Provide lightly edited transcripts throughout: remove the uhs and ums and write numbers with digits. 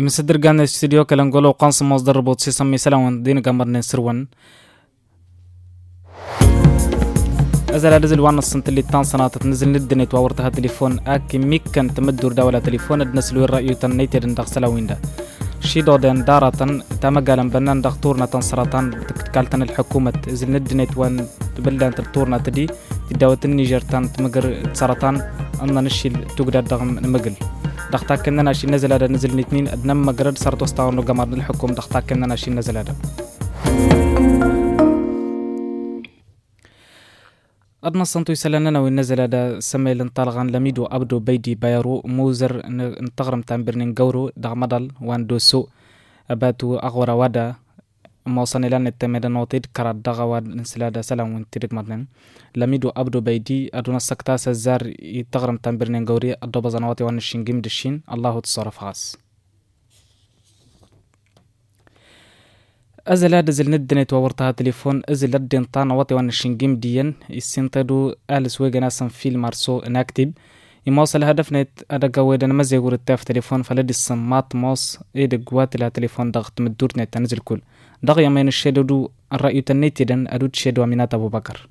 يمسدر كان الاستديو كلنقولو قانص مصدر ربوت سيسمي سلاون دين قمرنا سروان أزل أدزل وانا السنت اللي تان صناعة تنزل ندنيت وورتها تليفون أكي ميكن تمدور دولة تليفون ادنسلو الرأيو تنيتي دندق سلاوين دا شيدو دين دارة تامقالا بنان دكتورنا تنصراتان تكالتن الحكومة إزل ندنيت وان تبلدان تلتورنا تدي تداوة النيجر تان تمقر تسرطان أنا نشيل تقدر دغم نمقل دختا كنا ناشي نزل هذا نزل نتنين أدنم مقرد صارت وستاونو قمر الحكومة دختا كنا ناشي نزل هذا أدنى الصنطو يسالنا وينزل هذا سمي لنطالغان لميدو أبدو بيدي بايرو موزر انتغرم تنبرنين قورو دغمدال وان دوسو أباتو أغورا وادا موصاني لان التميدا نوطيد كراد دغواد نسلادا سلام وانتدق مدنين لميدو أبدو بيدي أدونا السكتا سزار يتغرم تنبرنين قوري أدو بزانواتي وان الشنجيم دشين الله تصرف خاص أزل هذا زل ندنيت وورتها تليفون أزل الدين طانا وطي وان الشنجيم ديان يسنتدو آلس ويغنا سنفيل مارسو ناكتب يموصل هدف نت أدا قويدا نمزي يقول التاف تليفون فلدي الصمات موص إيدا قوات لها تليفون ضغط مدور نت تنزل كل دغ يمين الشيدو الرأي تنيتي دن أدود شيدو أمينات أبو بكر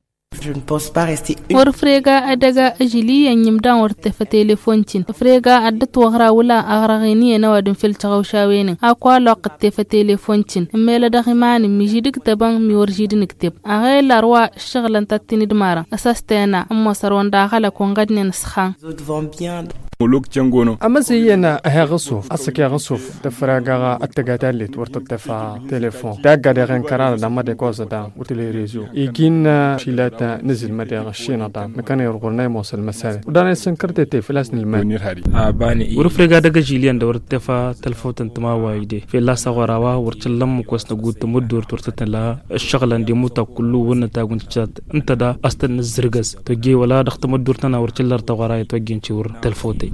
ورفريغا أدغا أجلي ينمدان ورتف تليفونتين فريغا أدت وغرا ولا أغرغيني نوادن في التغوشاوين أقوى لوقت تف تليفونتين ميلا دغماني ميجيدك تبان ميورجيد نكتب أغاية الأرواء الشغلان تاتيني دمارا أساستينا أما سروان داخل كون غدني نسخان ملوك جنگونو أما زينا أها غصوف أسكي غصوف تفرقا أتغاتالي تورتتفا تليفون داقا دغن كرار داما ديكوزا دا وتلي ريزو يجين شيلاتا نزل مدى الشينا دا مكان يرغلنا موصل مسالة ودانا يسنكرتي فلاسن المال ورفرقا دغا جيليان دورتفا تلفوتن تما وايدي في الله سغراوا ورتلم كوسنا غوت تمدور تورتتن لا الشغلان دي موتا كله ونتا غنتشات انت دا استن الزرغز توجي ولا دخت مدورتنا ورتلر تغراي توجين شور تلفوت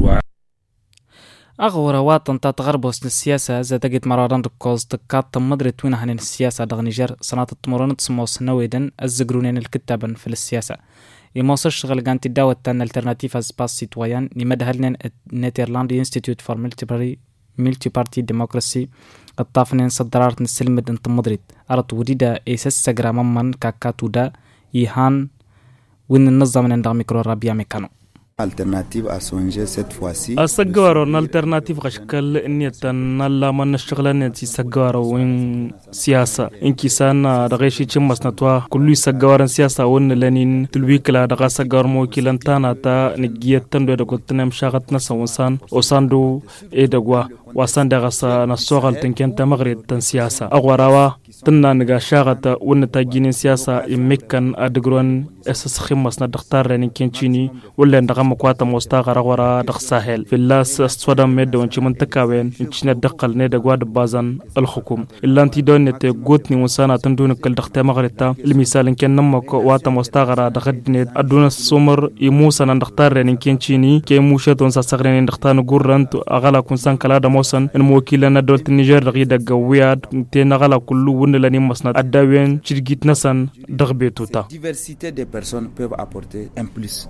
أغورا واتن تتغربوس للسياسة زادقت مراران ركوز تكات تمدري توين عن السياسة دغ نيجر صناعة التمرون تسموس نويدن الزقرونين الكتابا في السياسة يموصل شغل كانت الدعوة تان الالترناتيف سباس سيتويان لمدهلن نيدرلاندي انستيتيوت فور ملتي بارتي ديموكراسي الطافنين صدرارت نسلمد انت مدريد أرد وديدا إيساس سجرام من كاكاتو دا يهان وين النظام من عند ميكرو رابيا ميكانو alternative à songer cette fois-ci. السجارة الالترناتيف غشكل إني تنلا من الشغلانة تي سجارة وين سياسة إنكي سانا دغيشي تشمس نتوا كل سجارة سياسة وين لانين تلويك لا دغا سجار مو كيلان تانا تا نجيت تندو دغتنا مشاغت نسا وسان دو إدغوا وسان دغسا نسوغل تنكن تمغرد تن سياسة أغوراوا تنا نغا شاغت وين تاجين سياسة يمكن أدغرون أساس خمس ندختار رنين كنشيني ولا دغا مقاطع مستغرق ورا دق ساحل في اللاس استودام ميد وانشي منطقة وين انشينا دقل نيدا قواد بازان الحكوم إلا انتي دون نتي قوتني وانسانا تندون كل دقتي مغرطة المثال ان كان نمك واتا مستغرق دقد نيد أدون السومر يموسا نندختار رين كينشيني كي موشات وانسا سغرين دختار نقرن أغلا كنسان كلادا موسان الموكيلة ندولة النيجر رغيدا قوياد تين أغلا كلو ونلاني مسند أداوين شرقيت نسان دغبيتوتا diversité des personnes peuvent apporter un plus.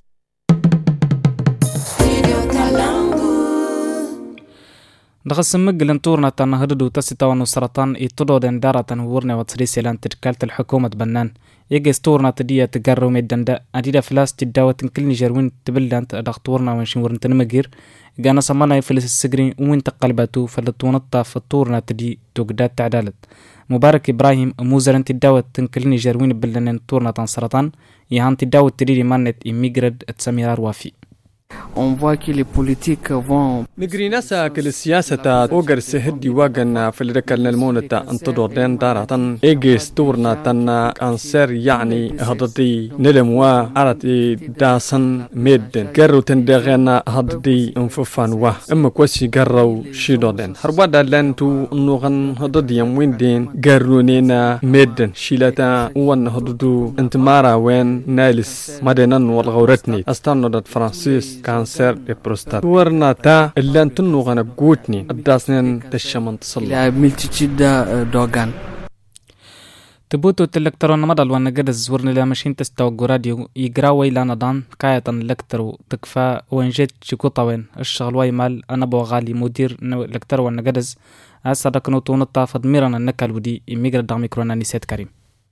دغسم مجلن تورنا تنهددو تسيتوانو سرطان يتدودن دارة ورنا وتريسي لان تشكالت الحكومة بنان يجيس تورنا تدية تقررو ميدان دا أديدا فلاس تداوة كل نيجروين تبلدان تدغتورنا ونشين ورن تنمجير جانا سمانا يفلس السجرين وين تقلباتو فلتونطا فالتورنا تدي توقدات تعدالت مبارك إبراهيم موزرن تداوة كل نيجروين بلدان تورنا تنسرطان يهان تداوة تديري مانت إميجرد تسميرار وافي. On voit que les politiques vont نجريناسا كل السياسة أوجر سهدي واجن في الركال المونة انتظر دين دارة إيجيس تورنا تنا كانسر يعني هذدي نلموا عرتي داسن ميدن جرو تندغنا هذدي انففان وا أما كوسي جرو شيدودن هربدا لانتو نوغن هذدي يموين دين جرونينا ميدن شيلتا وان هذدو انتمارا وين نالس مدينان والغورتني استنودت فرانسيس كانسر البروستات ورنا تا اللي انتنو غنا قوتني الداسنين تشمن تصل la multitude d'organes. تبوتو تلكترون مدل وانا قد الزورن لا ماشين تستوقو راديو يقراوي لانا دان كاية لكترو تكفى وين جيت شكوطا وين الشغل واي مال انا بو غالي مدير لكترو وانا قدز أصدق نوتون الطافد ميرانا النكال ودي يميقر دا ميكرونا نيسات كريم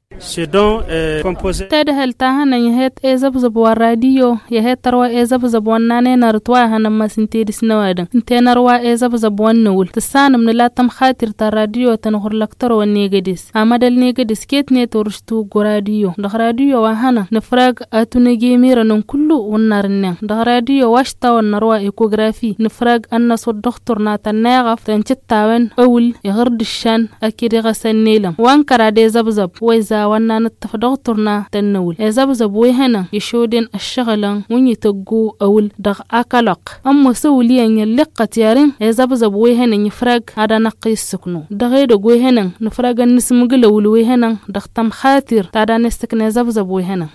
تدهل تاهنا يهت إزبزب والراديو يهت تروى إزبزب والناني نرتواها نما سنتيدي سنوادا انتي نروى إزبزب والنول تسان من لا تم خاطر تا راديو تنخور لكتر والنيجدس أمادا النيجدس كيت نيتورشتو راديو دخ راديو وهانا نفراغ أتو نجي ميرانا كلو ونارنا دخ راديو واشتا ونروى إيكوغرافي نفراغ أن صوت دكتور ناتا ناغف تنشتاوين أول يغرد الشان أكيد غسان نيلم وانكرا دي زبزب ويزا وانا نتفدغطرنا تنول إزابزب ويهنا يشودين الشغلان وين يتقو أول دغ أكالق أما سوليان يلقى تيارين إزابزب ويهنا يفرق هذا نقيس سكنو دغيدو ويهنا نفرق النسمقل أول ويهنا دغ تم خاطر تادا نستكن إزابزب ويهنا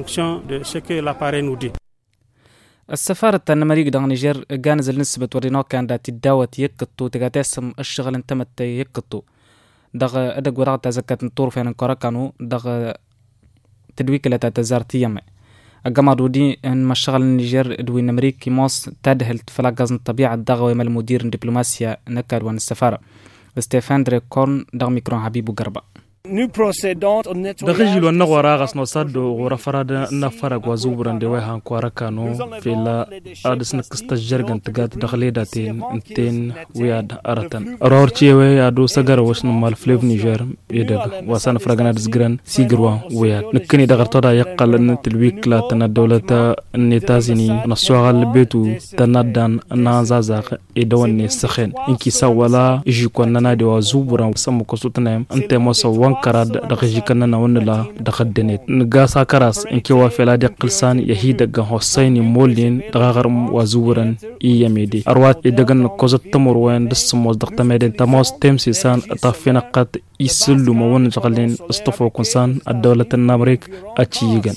السفارة النمريق دغ نيجر جانز النسبة ورينو كان دا تداوت يقطو تقاتيسم الشغل انتمت يقطو دغ أدق ورغ تزكت نطور فين انكوركانو دغ تدويك لا تزارتيام أجمع دودي إن مشغل النيجر دوين أمريكي موس تدهل فلاجز الطبيعة دغ ويمال مدير الدبلوماسيا نكر وان السفارة ستيفان دريكورن دغ ميكرون حبيبو قربا دغجل ونغورا غسنو صد ورفراد نفرق وزوبران دي ويهان كواركانو في لا ادس نكستجرغن تغات دغليداتين انتين وياد ارتن رورتي وي ادو سغر وشن مال فليف نيجر يدغ وسان فرغنا دزغران سيغروا وياد نكني دغرتودا يقل ان تلويك لا تن الدوله النتازيني نسوغال بيتو تندان نازازاق يدوني سخين انكي سوالا يجيكون نادي وزوبران سمكو سوتنام انت موسو كراد دغجيكنا نونلا دخدنت نغاسا كراس انكي وافلا دي قلسان يهيد غ حسين مولين دغغر وزورن يميدي اروات يدغن كوزت تمر وين دسموز دختمدين تموس تمسيسان طافنا قد يسلو مون جغلين استفو كونسان الدوله النمريك اتشيغن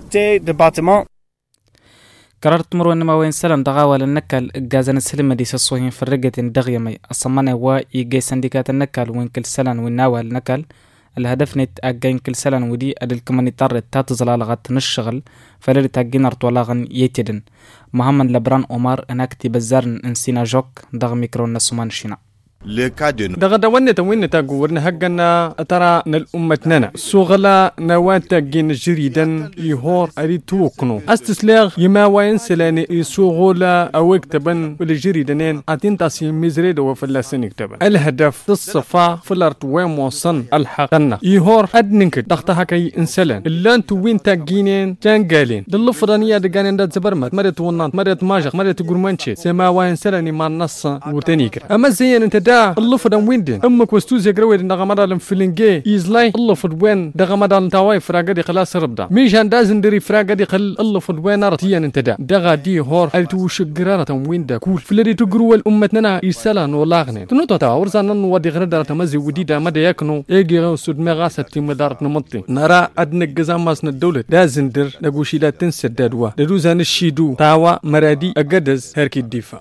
قررت مرو انما وين سلام دغاول النكال غازن السلم دي سوين فرقه دغيمي اصمنا وا يجي سنديكات النكال وين كل سلان وناول نكال الهدف نت أجين كل سنة ودي أدل كمان يطرد تاتزلا لغت نشغل فلري تاجين أرتولاغن يتدن محمد لبران عمر أناكتي بزارن إنسينا جوك دغ ميكرون نسومان شينا دغ دوّنت وين تاجورنا هجنا ترى نالأمتنا سوغلا نوات جين جريدا يهور أريد توقنو استسلاغ يما وين سلاني سوغلا أو كتبن والجريدنين أتين تاسي مزريد وفلاسين كتبن الهدف الصفا فلرت وين موصن الحقنا يهور أدنك دغتها كي إنسلان اللان توين تاجينين جانجالين دلفرانية دجانين دات زبرمت مرت ونانت مرت ماجق مرت جرمانشي سما وين سلاني ما النص وتنيكر أما زين أنت الله فدان ويندين أمك وستوزي قروي دغ مدالم فيلينجي يزلاي الله فد وين دغ مدالم تاواي فراغدي خلاص ربدا ميجان دازن دري فراغدي خل الله فد وين رتيان انت دغ دي هور ارتو شغراره ويندا كول فلري تغرول امتنا يسلان ولاغني تنوتو تا ورزان ودي غردار تمزي وديدا مدا يكنو ايغي سود مغاسه مدارت نمطي نرى ادن غزاماس الدوله دازن در نغوشيدا تنسددوا ددوزان الشيدو تاوا مرادي اقدز هركي الدفاع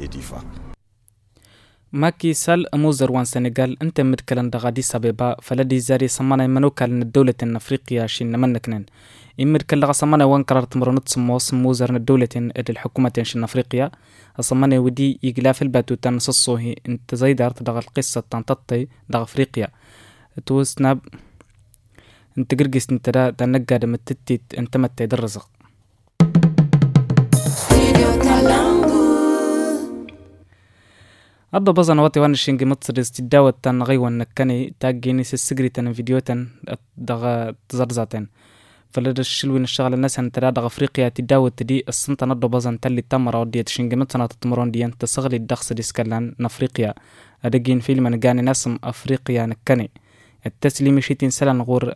ماكي سال موزر وان سنغال انت متكلن دغادي سببا فلدي زاري سمانا منوكال الدولة الافريقية شين منكنن يمركل لغا سمانا وان قررت مرونت سموس موزر الدولة الحكومة شين افريقيا سمانا ودي يغلاف الباتو تنصصوه انت زيدارت دغ القصة تنططي دغ افريقيا توسناب انت قرقس انت دا تنقاد متتيت انت متى الرزق أضو بزن واتي وان الشينجي متصر استداوة تان غيوان نكاني تاقيني سيسيقري تان فيديو تان دغا تزرزاتين فلد الشلوين الشغل الناس هنترا دغ أفريقيا تداوة تدي السنطة ندو بزن تالي تامرا وديت شينجي متصنا تتمرون ديان تسغلي الدخص دي سكالان نافريقيا أدقين فيلم نقاني ناسم أفريقيا نكاني التسليمي شيتين سلان غور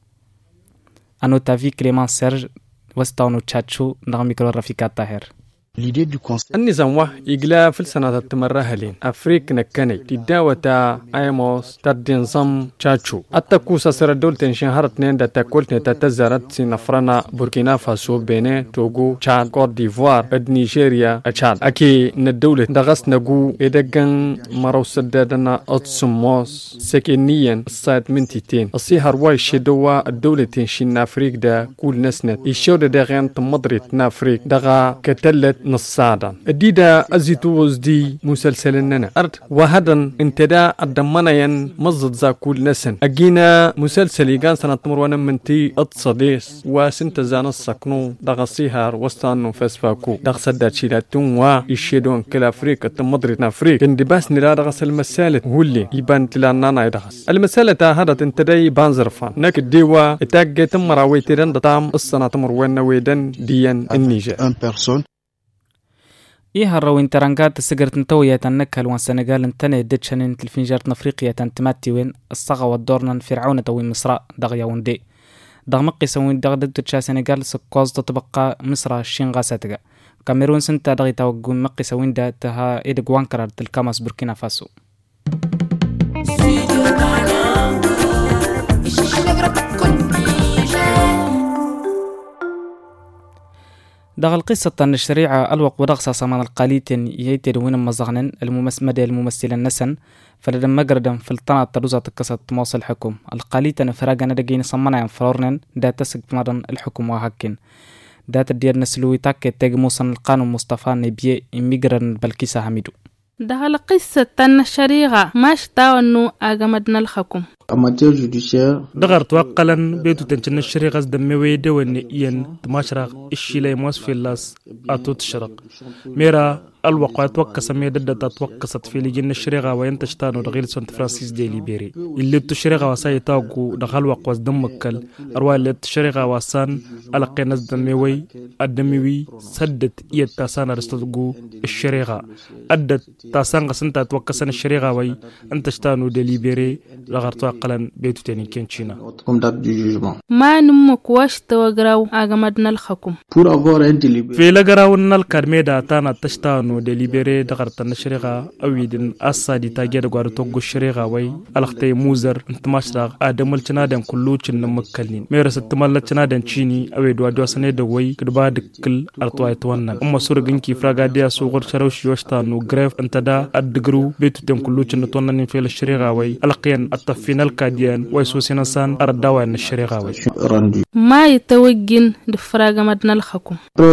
أنو تافي كليمان سيرج وستاونو تشاتشو دغ ميكرو رفيقات طاهر النظام وح إجلا في السنة التمرهلين أفريق نكني تداوة أيموس تدينظام تشاتشو التكوسة سر الدول تنشين هرت نين دا تاكولت نتتزارت سنفرنا بوركينا فاسو بيني توغو تشاد كوت ديفوار نيجيريا تشاد أكي ندولة دغس نغو إدغن مرو سدادنا أتسموس سكينيا السايد منتيتين السيهر واي شدوا الدولة تنشين أفريق دا كول نسنت يشود داغن تمضرت نافريق دغا كتلت نصادا الديدا أزيتوز دي مسلسلنا أرد وهذا انتدا الدمانيا مزد ذا كل نسن أجينا مسلسل يجان سنة تمروانا منتي اتصديس وسنت زانا السكنو دغسيهار وستانو فاسفاكو دغسدات شيلاتون ويشيدون كل أفريقيا تمضرت نافريق اندباس نلا دغس المسالة هولي يبان تلانانا يدغس المسالة هذا انتدا يبان زرفان نك الديوا اتاق تمراوي تيران دتام السنة تمروانا ويدن ديان النيجر هروين ترانجات سجرت نتوية تنكل وان سنغال انتني دتشنين تلفينجارت نفريقيا تنتماتي وين الصغا والدورنا فرعون توين مصر دغيا وندي دغمقي سوين دغدت تشا سنغال سكوز تتبقى مصر الشين غاساتغا كاميرون سنتا دغي توغو مقي سوين دا تها ايدغ وانكرار تلكاماس بوركينا فاسو دغ القصة أن الشريعة الوق ودغسا سمان القاليتين ييتر وين مزغنن الممثل النسن فلدم مقردم في الطنة تروزة قصة مواصل الحكم القاليتين فراغنا دقين صمنا فلورنن دا تسق مرن الحكم وهكين دا تدير نسلوي تاكي تيج موصن القانون مصطفى نبيه إميقرن بالكيسة حميدو دغ القصة أن الشريعة ما اشتاونو أغمدنا الحكم دغر توقلا بيتو تنشن الشريق از دمي ويدا ونئيا تماشرق الشيلي موس في اللاس اتو تشرق ميرا الوقع توقس ميدد توقست في لجن الشريقة وينتشتانو دغيل سنت فرانسيس دي ليبيري اللي تشريقة وساي تاوغو دغال وقع دمكل اروا اللي تشريقة وسان القي نز دميوي الدميوي سدت ايد تاسان رستدغو الشريقة ادت تاسان قسنتا توقسن الشريقة وي انتشتانو دي ليبيري دغر قلن بيتو تاني كنشينا ما نمك واش توغراو اغمدنا الحكم في لغراو الكرميدا تانا تشتانو ديليبري دغرت الشريغا اويدن اسادي تاجي دغار توغو الشريغا وي الختي موزر انتماشراغ ادمل تنادن كلوچن نمكلين ميرس تمل تنادن تشيني اويدو ادو سنه دوي كدبا دكل ارتواي تونا ام سورغنكي فراغاديا سوغر شروش يوشتانو غريف انتدا ادغرو بيتو تن كلوچن تونن في الشريغا وي القين التفين الكاديان ويسوسنا سان ارداوا الشريغا وي ما يتوجن دفراغ مدنا الحكم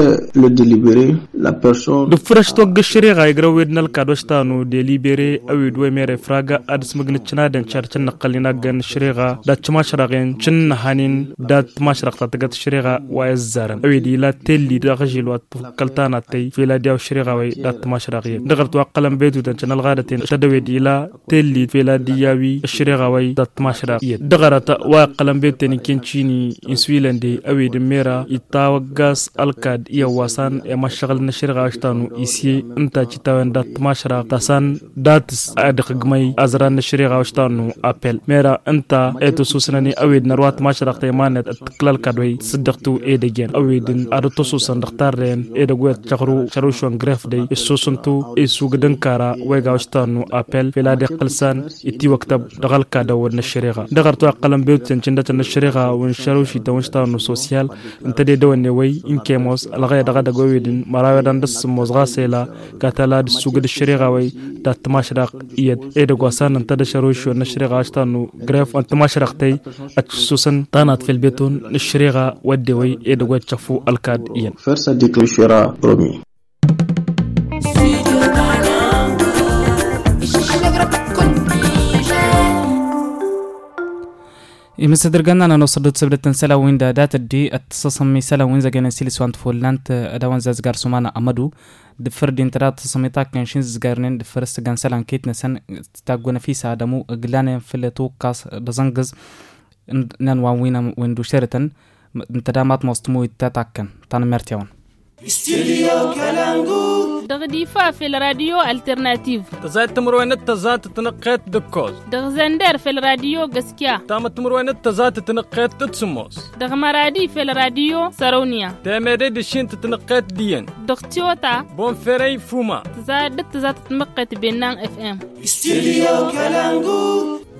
دفرش توغ الشريغا يغرويدنا الكادوشتانو ديليبري اويد ويمير فراغا ادس مغنتشنا دن چارچن نقلينا غن الشريغا داتما شراغين چن هانين دات ما شرقت تغت الشريغا ويزارن اويد لا تيلي دغجيل وتفكلتانا تي في لا ديو الشريغا وي دات ما شراغي دغرت وقلم بيتو دن الغادتين تدويد لا تيلي في لا دياوي الشريغا وي دات ما شراغي دغرت وقلم بيتني كينشيني انسويلندي اويد ميرا يتاوغاس الكاد يواسان اما شغل الشريغا اشتانو إيسي انتا جتاوين دات ماشرا تاسان داتس ادقمي ازران الشريغا اشتانو ابل ميرا انتا ايتو سوسناني اويد نروات ماشرا تيمانت اتقلال كادوي صدقتو ايدجين اويدن ادتو سوسن دختارين ايدغوت چخرو شروشون غريف دي السوسنتو ايسو غدنكارا ويغا اشتانو ابل فيلا دي قلسان اتي وكتب دغال كادو الشريغا دغرتو قلم بيوتن چندتن الشريغا ون شروشي توشتانو سوسيال انت دي دواني وي انكيموس الغاية دغا دغويدن مراودان دس موزغاسيلا كاتالا دسوغد الشريغا وي دات ماشرق يد ايدغوسان انت دشروشو الشريغا اشتانو غريف انت ماشرقتي اتسوسن تانات في البيتون الشريغا ودي وي ايدغو تشفو الكاد ين فرصة ديكلاشيرا برومي يمسدرغنا انا نوصل تسبلتن سلا وين دات دي اتصصمي سلا وين زغنا سيلس وانت فولانت ادوان زازغار سومانا امدو دفرد انترات تصميتا كانشين زغارنين دفرست غان سلان كيت نسن تاغونا في سادمو غلان فلتو كاس دزنغز نان وين ويندو شرتن انتدامات مستمو يتاتاكن تان مرتيون استوديو كالانغو دغ ديفا في الراديو الترناتيف تزايد تمروينت تزات تنقيت دكوز دغ زندر في الراديو غسكيا تام تمروينت تزات تنقيت تتسموس دغ مرادي في الراديو سارونيا تامري دشين تنقيت دين دغ تيوتا بون فيري فوما تزات تمقت بينان اف ام استديو كالانغو